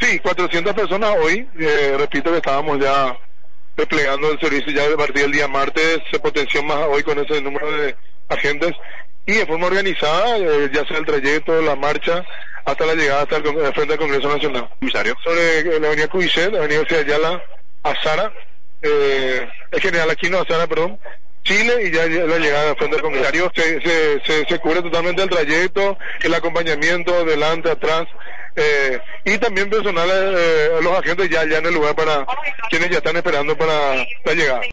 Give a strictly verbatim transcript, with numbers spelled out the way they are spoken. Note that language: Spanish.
Sí, cuatrocientas personas hoy, eh, repito que estábamos ya desplegando el servicio ya a partir del día martes, se potenció más hoy con ese número de agentes y de forma organizada, eh, ya sea el trayecto, la marcha, hasta la llegada hasta el, con- el frente del Congreso Nacional. Comisario. Sobre eh, la avenida Cubichet, la avenida Ciudad Ayala, Azara, eh, el general Aquino Azara, perdón, Chile y ya lle- la llegada al frente del Congreso. Se, se, se, se cubre totalmente el trayecto, el acompañamiento, delante, atrás, eh, y también personal, eh, los agentes ya, ya en el lugar para quienes ya están esperando para la llegada.